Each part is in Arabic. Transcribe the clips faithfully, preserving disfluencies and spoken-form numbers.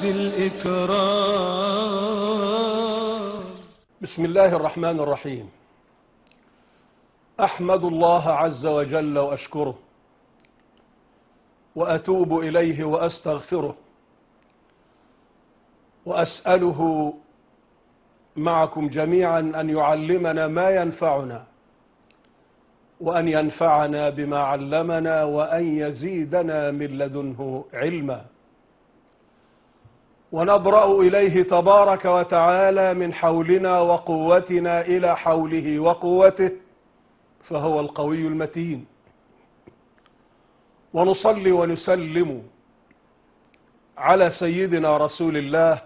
ذي الإكرام. بسم الله الرحمن الرحيم. أحمد الله عز وجل وأشكره وأتوب إليه وأستغفره وأسأله معكم جميعا أن يعلمنا ما ينفعنا وأن ينفعنا بما علمنا وأن يزيدنا من لدنه علما. ونبرأ إليه تبارك وتعالى من حولنا وقوتنا إلى حوله وقوته، فهو القوي المتين. ونصلي ونسلم على سيدنا رسول الله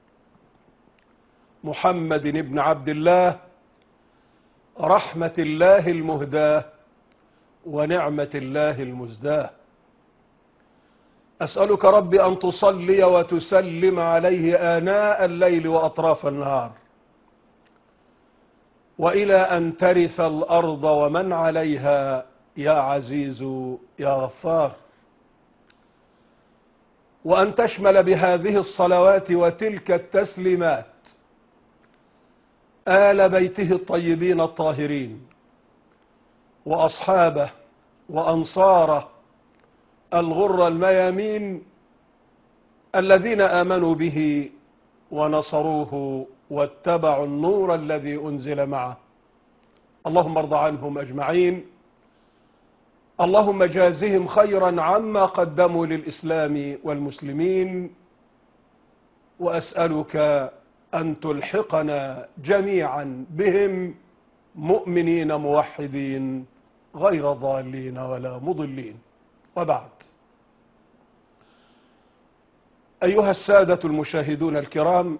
محمد بن عبد الله، رحمة الله المهداة ونعمة الله المزداة. أسألك رب أن تصلي وتسلم عليه آناء الليل وأطراف النهار، وإلى أن ترث الأرض ومن عليها يا عزيز يا غفار، وأن تشمل بهذه الصلوات وتلك التسليمات آل بيته الطيبين الطاهرين وأصحابه وأنصاره الغر الميامين الذين آمنوا به ونصروه واتبعوا النور الذي أنزل معه. اللهم ارض عنهم أجمعين، اللهم جازهم خيرا عما قدموا للإسلام والمسلمين، وأسألك أن تلحقنا جميعا بهم مؤمنين موحدين غير ضالين ولا مضلين. وبعد، أيها السادة المشاهدون الكرام،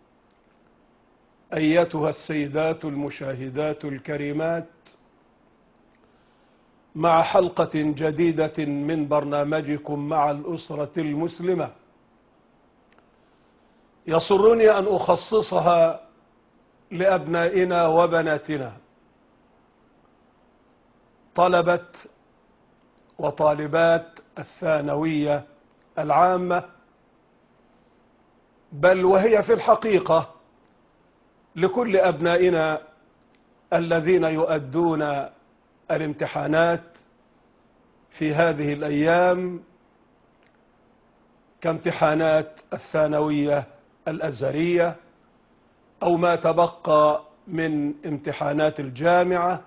أيتها السيدات المشاهدات الكريمات، مع حلقة جديدة من برنامجكم مع الأسرة المسلمة، يسرني أن أخصصها لأبنائنا وبناتنا، طلبة وطالبات الثانوية العامة، بل وهي في الحقيقة لكل أبنائنا الذين يؤدون الامتحانات في هذه الأيام كامتحانات الثانوية الأزهرية أو ما تبقى من امتحانات الجامعة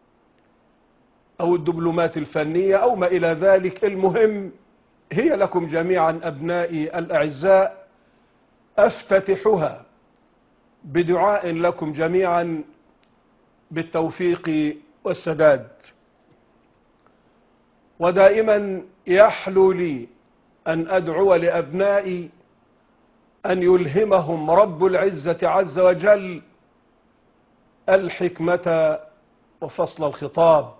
أو الدبلومات الفنية أو ما إلى ذلك. المهم هي لكم جميعا أبنائي الأعزاء، أفتتحها بدعاء لكم جميعا بالتوفيق والسداد. ودائما يحلو لي أن أدعو لأبنائي أن يلهمهم رب العزة عز وجل الحكمة وفصل الخطاب،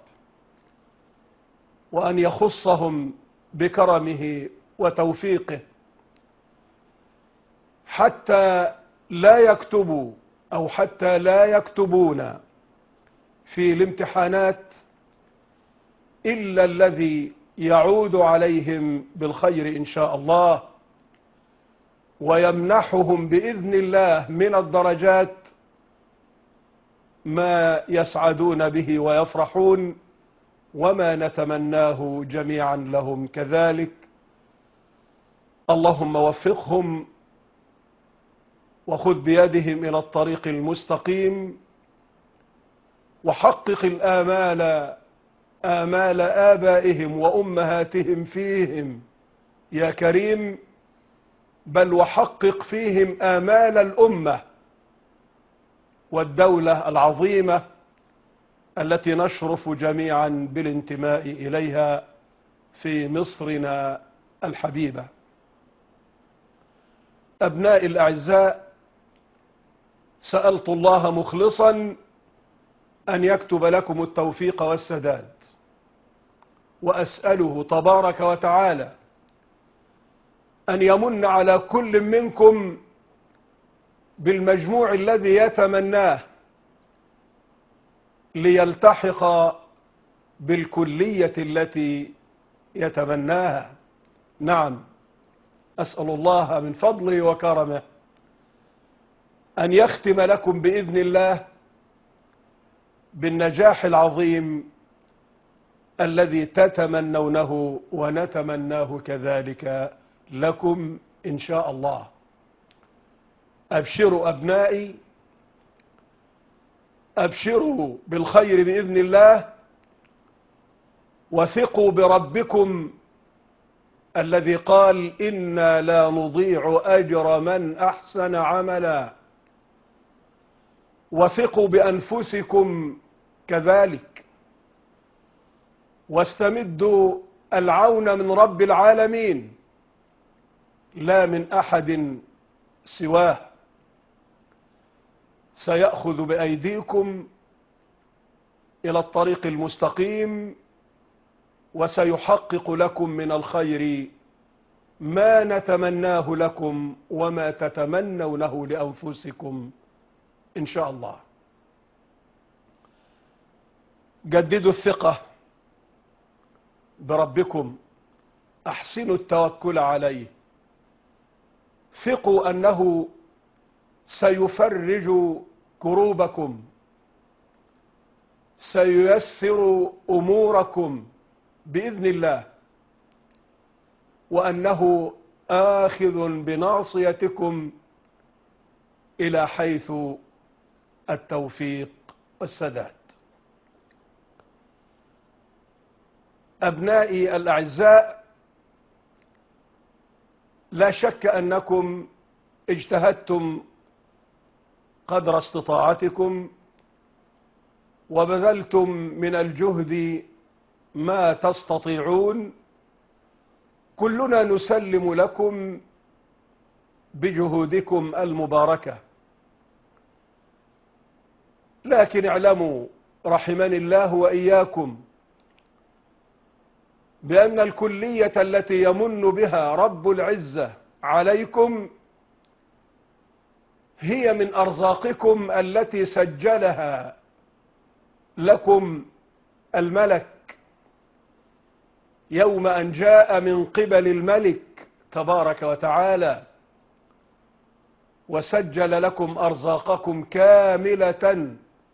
وأن يخصهم بكرمه وتوفيقه حتى لا يكتبوا أو حتى لا يكتبون في الامتحانات إلا الذي يعود عليهم بالخير إن شاء الله، ويمنحهم بإذن الله من الدرجات ما يسعدون به ويفرحون، وما نتمناه جميعا لهم كذلك. اللهم وفقهم وخذ بيدهم إلى الطريق المستقيم، وحقق الآمال آمال آبائهم وأمهاتهم فيهم يا كريم، بل وحقق فيهم آمال الأمة والدولة العظيمة التي نشرف جميعا بالانتماء إليها في مصرنا الحبيبة. أبنائي الأعزاء، سألت الله مخلصا أن يكتب لكم التوفيق والسداد، وأسأله تبارك وتعالى أن يمن على كل منكم بالمجموع الذي يتمناه ليلتحق بالكلية التي يتمناها. نعم، أسأل الله من فضله وكرمه أن يختم لكم بإذن الله بالنجاح العظيم الذي تتمنونه ونتمناه كذلك لكم إن شاء الله. أبشروا أبنائي، أبشروا بالخير بإذن الله، وثقوا بربكم الذي قال إنا لا نضيع أجر من أحسن عملا. وثقوا بأنفسكم كذلك، واستمدوا العون من رب العالمين لا من أحد سواه. سيأخذ بأيديكم إلى الطريق المستقيم، وسيحقق لكم من الخير ما نتمناه لكم وما تتمنونه لأنفسكم إن شاء الله. جددوا الثقة بربكم، أحسنوا التوكل عليه، ثقوا أنه سيفرج كروبكم، سييسر أموركم بإذن الله، وأنه آخذ بناصيتكم إلى حيث التوفيق والسداد. أبنائي الأعزاء، لا شك أنكم اجتهدتم قدر استطاعتكم وبذلتم من الجهد ما تستطيعون. كلنا نسلم لكم بجهودكم المباركة، لكن اعلموا رحمني الله وإياكم بأن الكلية التي يمن بها رب العزة عليكم هي من أرزاقكم التي سجلها لكم الملك يوم أن جاء من قبل الملك تبارك وتعالى وسجل لكم أرزاقكم كاملة،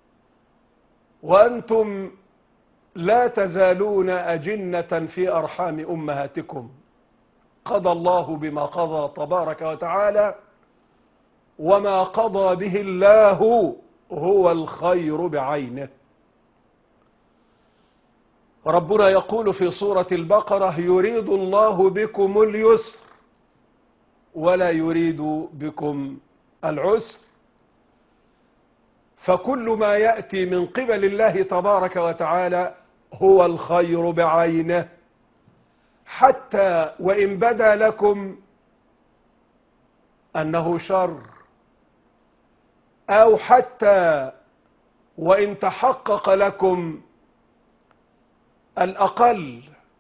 وأنتم لا تزالون أجنة في أرحام أمهاتكم. قضى الله بما قضى تبارك وتعالى، وما قضى به الله هو الخير بعينه. ربنا يقول في سورة البقرة: يريد الله بكم اليسر ولا يريد بكم العسر. فكل ما يأتي من قبل الله تبارك وتعالى هو الخير بعينه، حتى وإن بدا لكم أنه شر، أو حتى وإن تحقق لكم الأقل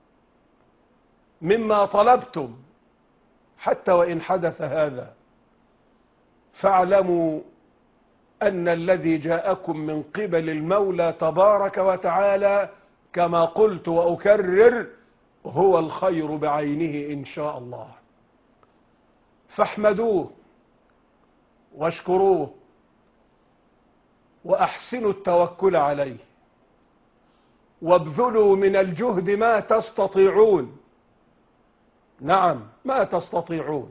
مما طلبتم، حتى وإن حدث هذا، فاعلموا أن الذي جاءكم من قبل المولى تبارك وتعالى كما قلت وأكرر هو الخير بعينه إن شاء الله. فاحمدوه واشكروه وأحسنوا التوكل عليه، وابذلوا من الجهد ما تستطيعون. نعم، ما تستطيعون.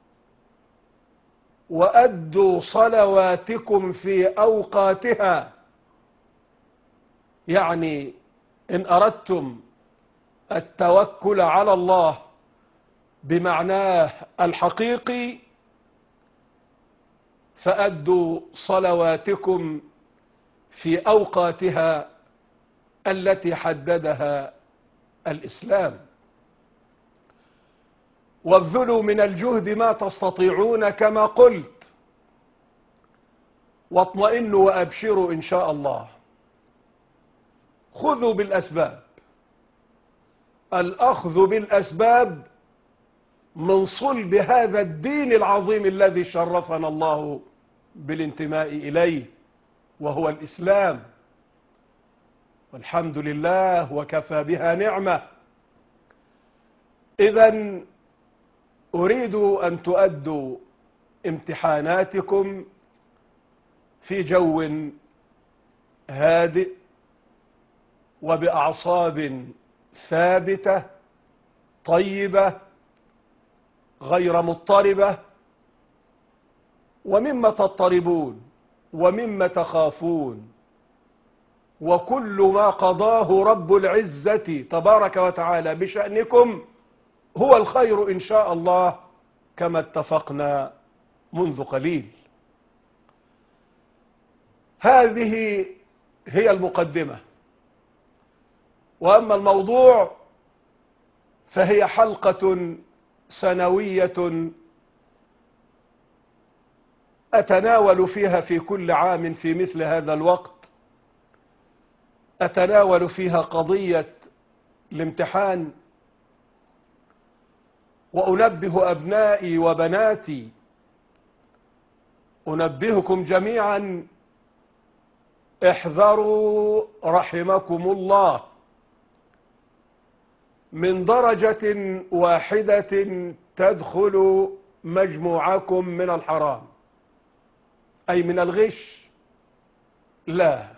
وأدوا صلواتكم في أوقاتها، يعني إن أردتم التوكل على الله بمعناه الحقيقي فأدوا صلواتكم في أوقاتها التي حددها الإسلام، وابذلوا من الجهد ما تستطيعون كما قلت، واطمئنوا وأبشروا إن شاء الله. خذوا بالأسباب. الأخذ بالأسباب من صلب هذا الدين العظيم الذي شرفنا الله بالانتماء إليه، وهو الإسلام، والحمد لله وكفى بها نعمة. إذن أريد أن تؤدوا امتحاناتكم في جو هادئ وبأعصاب ثابتة طيبة غير مضطربة. ومما تضطربون ومما تخافون وكل ما قضاه رب العزة تبارك وتعالى بشأنكم هو الخير إن شاء الله، كما اتفقنا منذ قليل. هذه هي المقدمة، وأما الموضوع فهي حلقة سنوية أتناول فيها في كل عام في مثل هذا الوقت، أتناول فيها قضية الامتحان، وأنبه أبنائي وبناتي، أنبهكم جميعا احذروا رحمكم الله من درجة واحدة تدخل مجموعكم من الحرام، أي من الغش. لا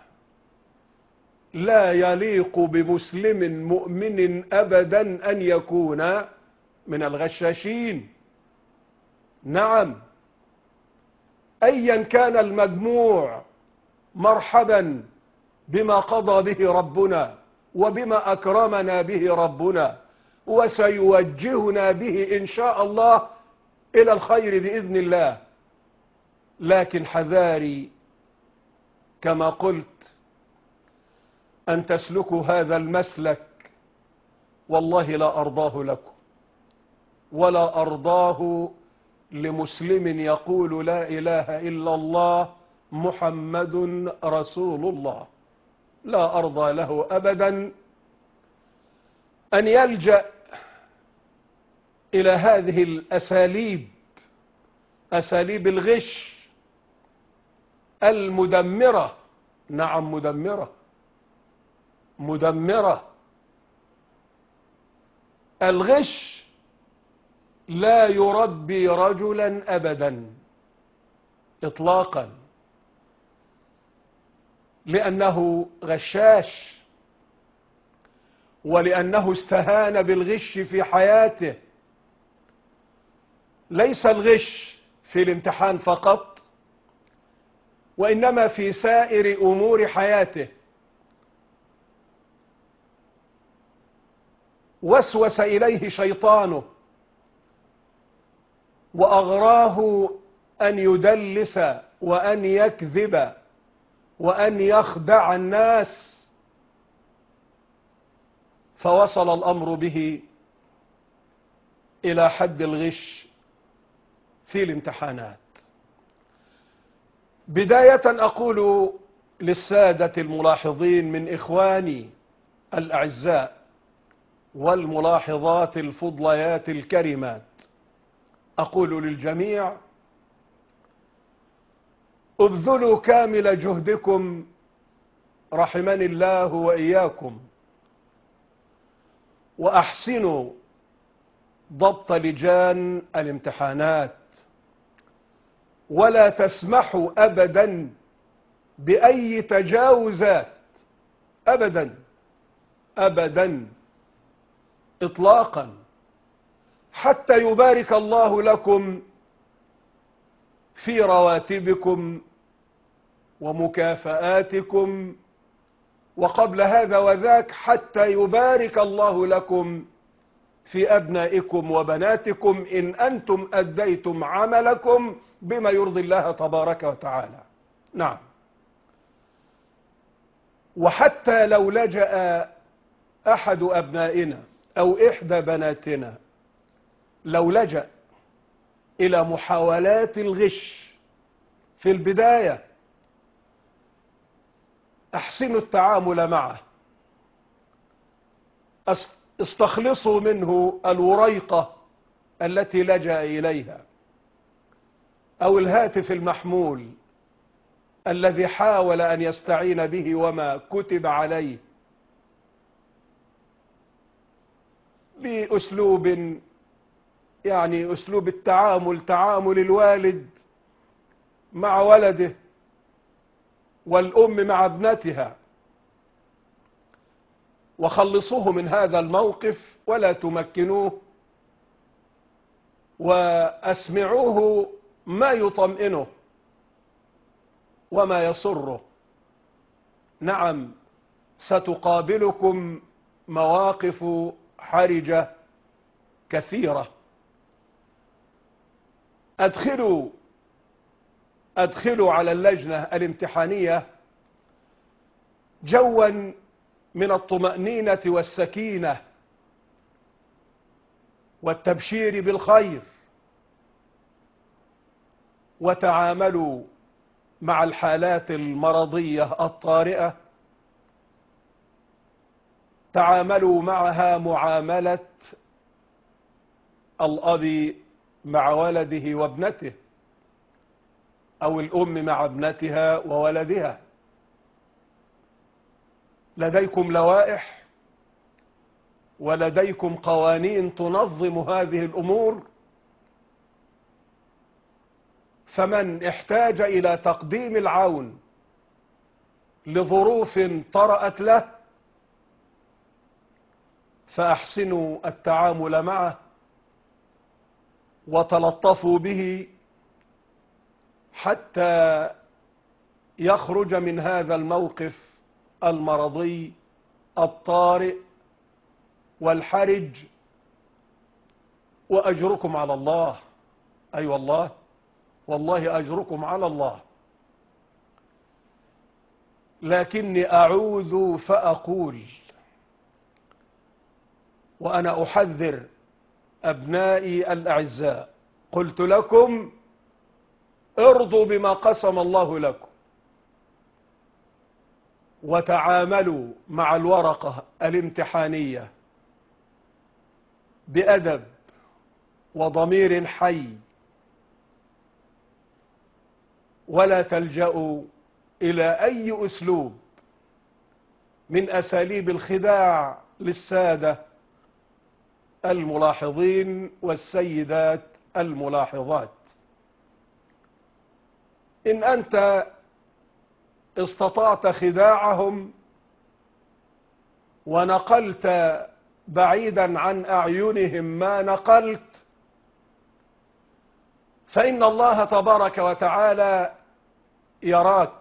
لا يليق بمسلم مؤمن أبدا أن يكون من الغشاشين. نعم، أيا كان المجموع مرحبا بما قضى به ربنا وبما أكرمنا به ربنا، وسيوجهنا به إن شاء الله إلى الخير بإذن الله. لكن حذاري كما قلت أن تسلكوا هذا المسلك، والله لا أرضاه لكم ولا أرضاه لمسلم يقول لا إله إلا الله محمد رسول الله. لا أرضى له أبدا أن يلجأ إلى هذه الأساليب، أساليب الغش المدمرة. نعم، مدمرة مدمرة. الغش لا يربي رجلا أبدا إطلاقا، لأنه غشاش، ولأنه استهان بالغش في حياته. ليس الغش في الامتحان فقط، وإنما في سائر أمور حياته. وسوس إليه شيطانه وأغراه أن يدلس وأن يكذب وأن يخدع الناس، فوصل الأمر به إلى حد الغش في الامتحانات. بداية أقول للسادة الملاحظين من إخواني الأعزاء والملاحظات الفضليات الكريمات، أقول للجميع: ابذلوا كامل جهدكم رحمني الله وإياكم، وأحسنوا ضبط لجان الامتحانات، ولا تسمحوا أبدا بأي تجاوزات أبدا أبدا إطلاقا، حتى يبارك الله لكم في رواتبكم ومكافآتكم، وقبل هذا وذاك حتى يبارك الله لكم في أبنائكم وبناتكم إن أنتم أديتم عملكم بما يرضي الله تبارك وتعالى. نعم، وحتى لو لجأ أحد أبنائنا أو إحدى بناتنا، لو لجأ إلى محاولات الغش في البداية، أحسنوا التعامل معه، استخلصوا منه الوريقة التي لجأ إليها أو الهاتف المحمول الذي حاول أن يستعين به وما كتب عليه، بأسلوب يعني أسلوب التعامل تعامل الوالد مع ولده والأم مع ابنتها، وخلصوه من هذا الموقف ولا تمكنوه، وأسمعوه ما يطمئنه وما يسره. نعم، ستقابلكم مواقف حرجة كثيرة. أدخلوا أدخلوا على اللجنة الامتحانية جوا من الطمأنينة والسكينة والتبشير بالخير، وتعاملوا مع الحالات المرضية الطارئة، تعاملوا معها معاملة الأب مع ولده وابنته، أو الأم مع ابنتها وولدها. لديكم لوائح ولديكم قوانين تنظم هذه الأمور، فمن احتاج إلى تقديم العون لظروف طرأت له فأحسنوا التعامل معه وتلطفوا به حتى يخرج من هذا الموقف المرضي الطارئ والحرج، وأجركم على الله. أي أيوة والله والله أجركم على الله. لكني أعوذ فأقول، وأنا أحذر أبنائي الأعزاء، قلت لكم ارضوا بما قسم الله لكم، وتعاملوا مع الورقة الامتحانية بأدب وضمير حي، ولا تلجأوا إلى أي أسلوب من أساليب الخداع للسادة الملاحظين والسيدات الملاحظات. إن أنت استطعت خداعهم ونقلت بعيدا عن أعينهم ما نقلت، فإن الله تبارك وتعالى يراك.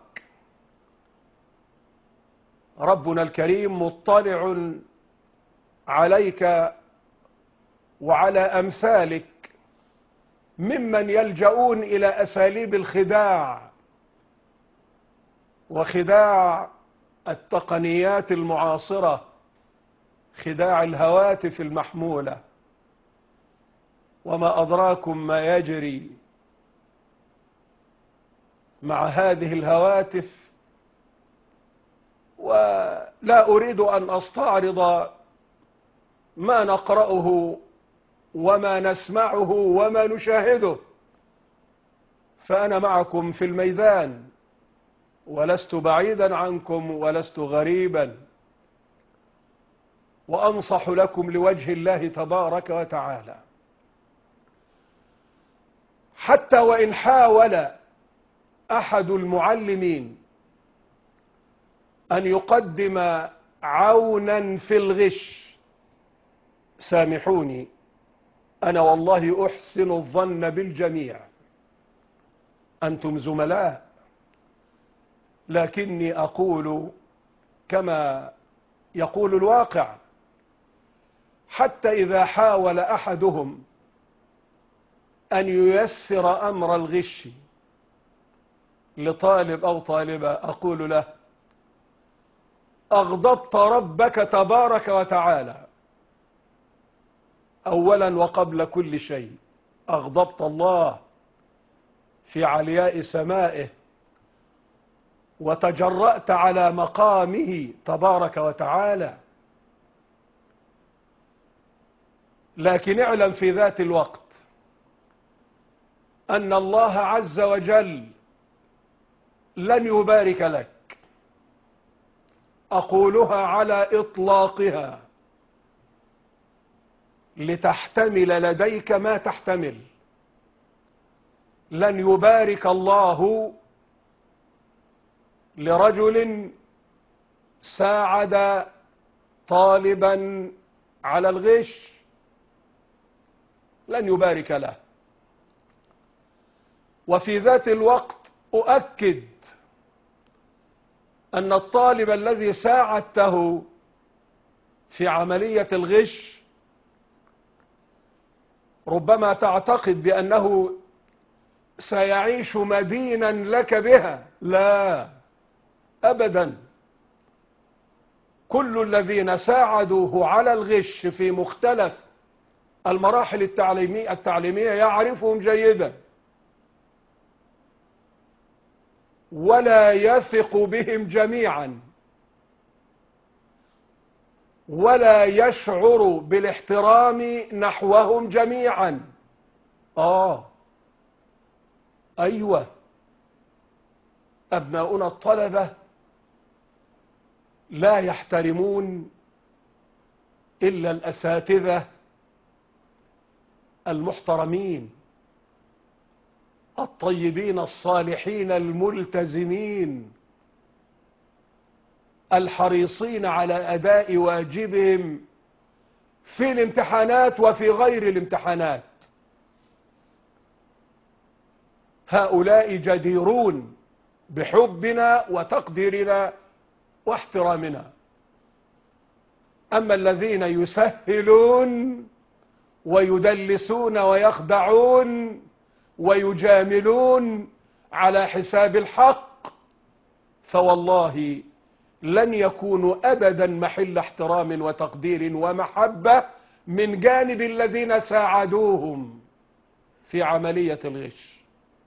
ربنا الكريم مطلع عليك وعلى أمثالك ممن يلجؤون إلى أساليب الخداع وخداع التقنيات المعاصرة، خداع الهواتف المحمولة. وما أدراكم ما يجري مع هذه الهواتف. ولا أريد أن أستعرض ما نقرأه وما نسمعه وما نشاهده، فأنا معكم في الميدان ولست بعيدا عنكم ولست غريبا، وأنصح لكم لوجه الله تبارك وتعالى. حتى وإن حاول أحد المعلمين أن يقدم عونا في الغش، سامحوني، أنا والله أحسن الظن بالجميع، أنتم زملاء، لكني أقول كما يقول الواقع. حتى إذا حاول أحدهم أن ييسر أمر الغش لطالب أو طالبة، أقول له أغضبت ربك تبارك وتعالى أولا وقبل كل شيء، أغضبت الله في علياء سمائه، وتجرأت على مقامه تبارك وتعالى. لكن اعلم في ذات الوقت أن الله عز وجل لن يبارك لك. أقولها على إطلاقها، لتحتمل لديك ما تحتمل. لن يبارك الله لرجل ساعد طالبا على الغش، لن يبارك له. وفي ذات الوقت أؤكد أن الطالب الذي ساعدته في عملية الغش ربما تعتقد بأنه سيعيش مدينا لك بها. لا أبدا، كل الذين ساعدوه على الغش في مختلف المراحل التعليمية التعليمية يعرفهم جيدا، ولا يثق بهم جميعا، ولا يشعر بالاحترام نحوهم جميعا. آه أيوة، أبناؤنا الطلبة لا يحترمون إلا الأساتذة المحترمين الطيبين الصالحين الملتزمين الحريصين على أداء واجبهم في الامتحانات وفي غير الامتحانات. هؤلاء جديرون بحبنا وتقديرنا واحترامنا. أما الذين يسهلون ويدلسون ويخدعون ويجاملون على حساب الحق فوالله لن يكونوا أبدا محل احترام وتقدير ومحبة من جانب الذين ساعدوهم في عملية الغش.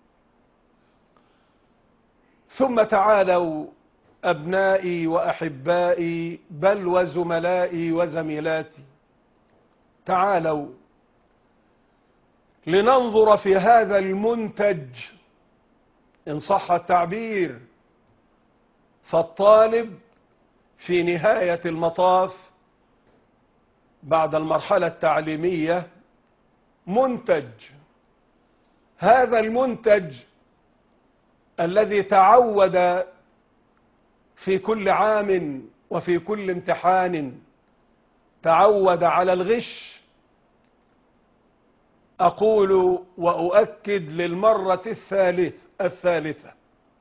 ثم تعالوا أبنائي وأحبائي بل وزملائي وزميلاتي، تعالوا لننظر في هذا المنتج إن صح التعبير. فالطالب في نهاية المطاف بعد المرحلة التعليمية منتج. هذا المنتج الذي تعود في كل عام وفي كل امتحان تعود على الغش، أقول وأؤكد للمرة الثالث الثالثة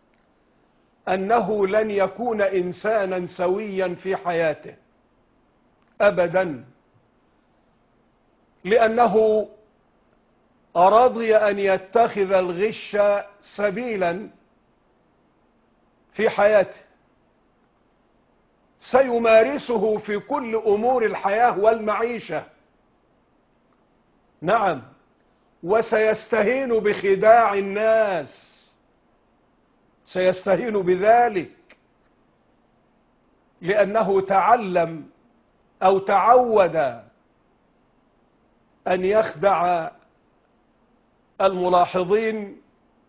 أنه لن يكون إنسانا سويا في حياته أبدا، لأنه رضي أن يتخذ الغش سبيلا في حياته سيمارسه في كل أمور الحياة والمعيشة. نعم، وسيستهين بخداع الناس، سيستهين بذلك لأنه تعلم أو تعود أن يخدع الملاحظين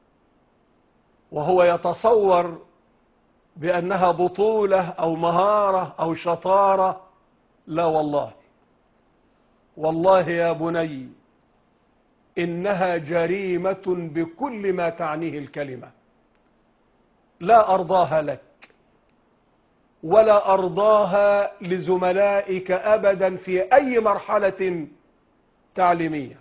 وهو يتصور بأنها بطولة أو مهارة أو شطارة. لا والله، والله يا بني إنها جريمة بكل ما تعنيه الكلمة. لا أرضاها لك ولا أرضاها لزملائك أبدا في أي مرحلة تعليمية.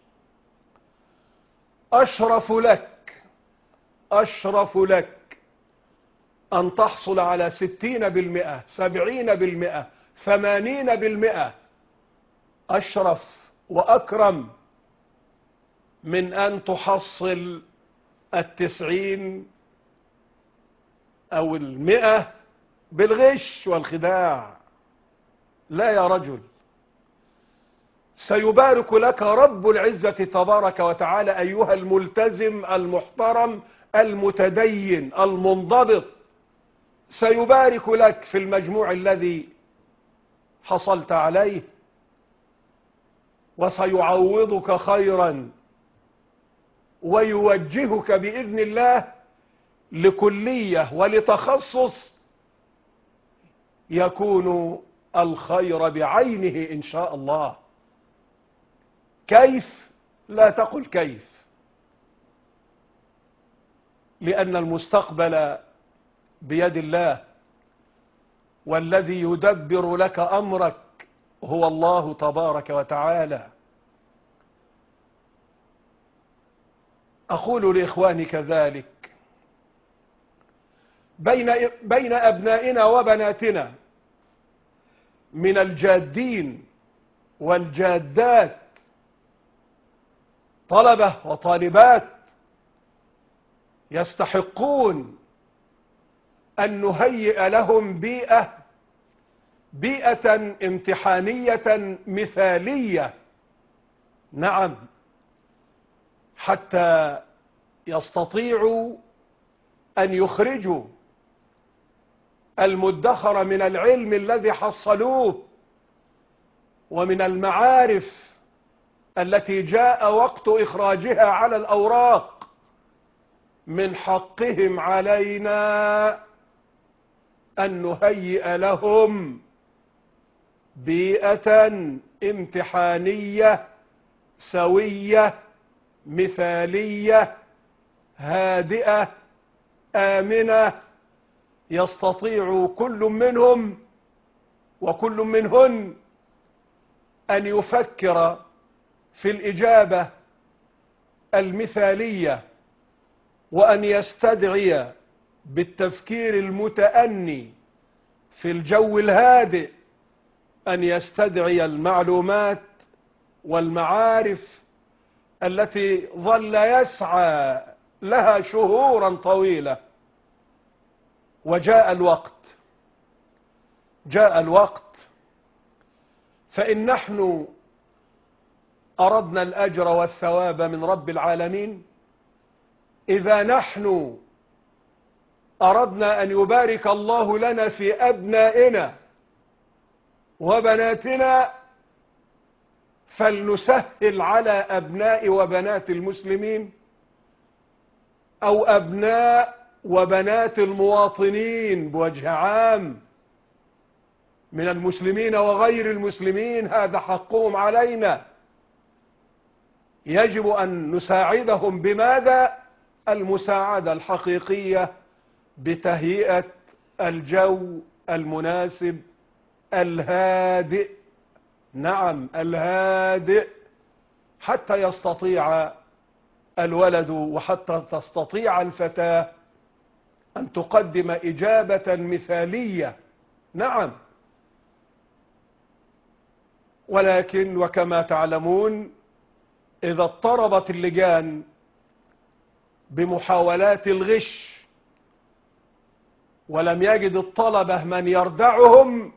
أشرف لك أشرف لك أن تحصل على ستين بالمئة، سبعين بالمئة، ثمانين بالمئة، أشرف وأكرم من أن تحصل التسعين أو المئة بالغش والخداع. لا يا رجل، سيبارك لك رب العزة تبارك وتعالى أيها الملتزم المحترم المتدين المنضبط، سيبارك لك في المجموع الذي حصلت عليه وسيعوضك خيرا ويوجهك بإذن الله لكلية ولتخصص يكون الخير بعينه إن شاء الله. كيف؟ لا تقل كيف، لأن المستقبل بيد الله، والذي يدبر لك أمرك هو الله تبارك وتعالى. أقول لإخواني كذلك، بين بين أبنائنا وبناتنا من الجادين والجادات طلبة وطالبات يستحقون أن نهيئ لهم بيئة بيئة امتحانية مثالية، نعم، حتى يستطيعوا أن يخرجوا المدخر من العلم الذي حصلوه ومن المعارف التي جاء وقت إخراجها على الأوراق. من حقهم علينا أن نهيئ لهم بيئة امتحانية سوية مثالية هادئة آمنة، يستطيع كل منهم وكل منهن أن يفكر في الإجابة المثالية، وأن يستدعي بالتفكير المتأني في الجو الهادئ، أن يستدعي المعلومات والمعارف التي ظل يسعى لها شهورا طويلة. وجاء الوقت، جاء الوقت، فإن نحن أردنا الأجر والثواب من رب العالمين، إذا نحن أردنا أن يبارك الله لنا في أبنائنا وبناتنا، فلنسهل على أبناء وبنات المسلمين أو أبناء وبنات المواطنين بوجه عام من المسلمين وغير المسلمين، هذا حقهم علينا. يجب أن نساعدهم بماذا؟ المساعدة الحقيقية بتهيئة الجو المناسب الهادئ، نعم الهادئ، حتى يستطيع الولد وحتى تستطيع الفتاة أن تقدم إجابة مثالية، نعم. ولكن وكما تعلمون، إذا اضطربت اللجان بمحاولات الغش ولم يجد الطلبة من يردعهم،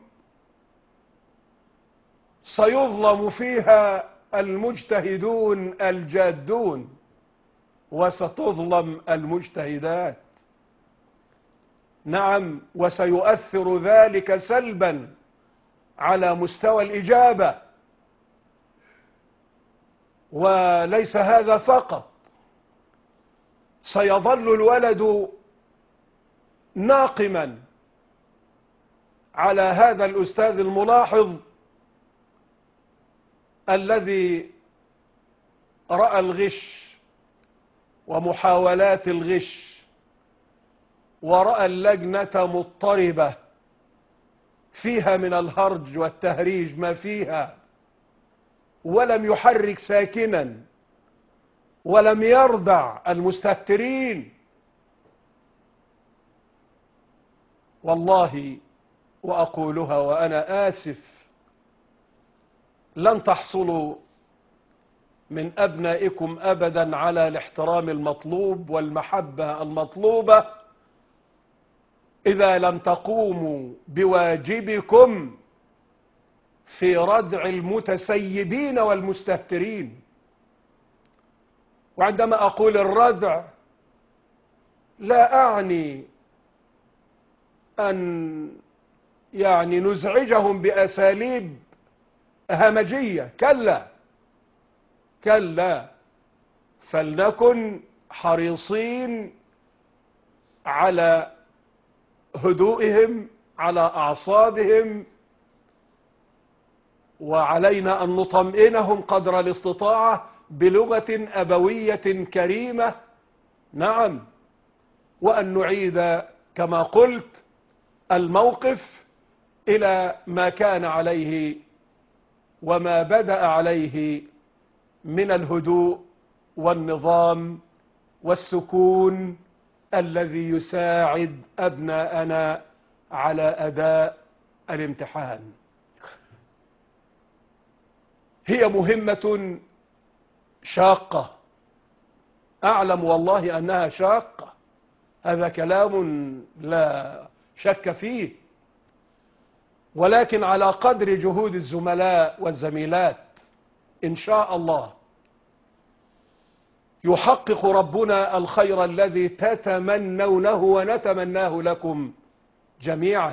سيظلم فيها المجتهدون الجادون وستظلم المجتهدات، نعم، وسيؤثر ذلك سلبا على مستوى الإجابة. وليس هذا فقط، سيظل الولد ناقما على هذا الأستاذ الملاحظ الذي رأى الغش ومحاولات الغش، ورأى اللجنة مضطربة فيها من الهرج والتهريج ما فيها، ولم يحرك ساكنا ولم يردع المستهترين. والله وأقولها وأنا آسف، لن تحصلوا من أبنائكم أبدا على الاحترام المطلوب والمحبة المطلوبة إذا لم تقوموا بواجبكم في ردع المتسيبين والمستهترين. وعندما أقول الردع لا أعني أن يعني نزعجهم بأساليب همجية، كلا كلا، فلنكن حريصين على هدوئهم، على أعصابهم، وعلينا أن نطمئنهم قدر الاستطاعة بلغة أبوية كريمة. نعم، وأن نعيد كما قلت الموقف إلى ما كان عليه وما بدأ عليه من الهدوء والنظام والسكون الذي يساعد أبناءنا على أداء الامتحان. هي مهمة شاقة، أعلم والله أنها شاقة، هذا كلام لا شك فيه، ولكن على قدر جهود الزملاء والزميلات إن شاء الله يحقق ربنا الخير الذي تتمنونه ونتمناه لكم جميعا.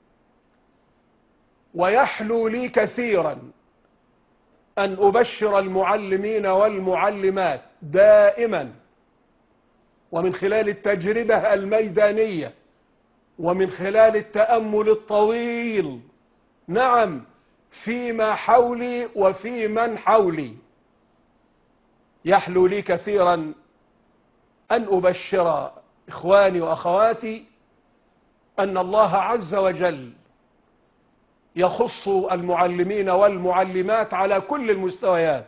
ويحلو لي كثيرا أن أبشر المعلمين والمعلمات دائما، ومن خلال التجربة الميدانية ومن خلال التأمل الطويل، نعم، فيما حولي وفي من حولي، يحلو لي كثيرا أن أبشر إخواني وأخواتي أن الله عز وجل يخص المعلمين والمعلمات على كل المستويات،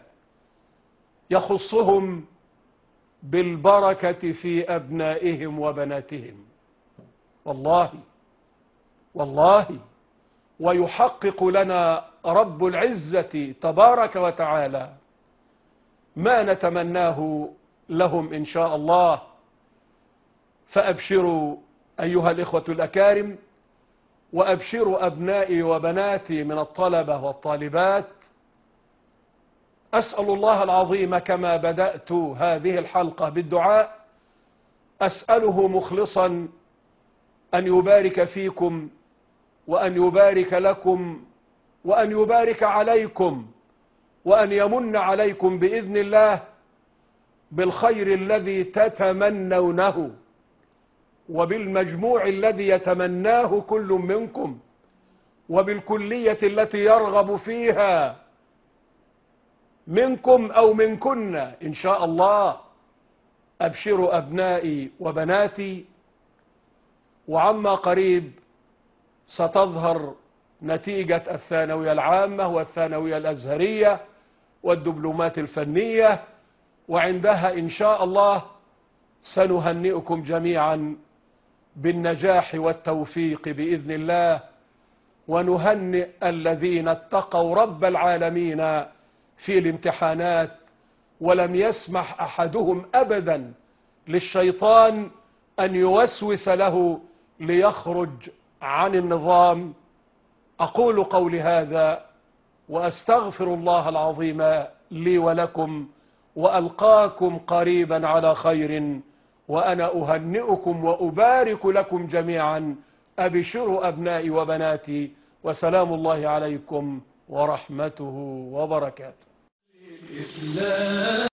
يخصهم بالبركة في أبنائهم وبناتهم، والله والله ويحقق لنا رب العزة تبارك وتعالى ما نتمناه لهم إن شاء الله. فأبشروا أيها الإخوة الأكارم، وأبشروا أبنائي وبناتي من الطلبة والطالبات. أسأل الله العظيم كما بدأت هذه الحلقة بالدعاء، أسأله مخلصا أن يبارك فيكم وأن يبارك لكم وأن يبارك عليكم وأن يمن عليكم بإذن الله بالخير الذي تتمنونه وبالمجموع الذي يتمناه كل منكم وبالكلية التي يرغب فيها منكم أو منكن إن شاء الله. أبشروا أبنائي وبناتي، وعما قريب ستظهر نتيجة الثانوية العامة والثانوية الأزهرية والدبلومات الفنية، وعندها إن شاء الله سنهنئكم جميعا بالنجاح والتوفيق بإذن الله، ونهنئ الذين اتقوا رب العالمين في الامتحانات ولم يسمح أحدهم أبدا للشيطان أن يوسوس له ليخرج عن النظام. أقول قولي هذا وأستغفر الله العظيم لي ولكم، وألقاكم قريبا على خير، وأنا أهنئكم وأبارك لكم جميعا. أبشروا أبنائي وبناتي، وسلام الله عليكم ورحمته وبركاته.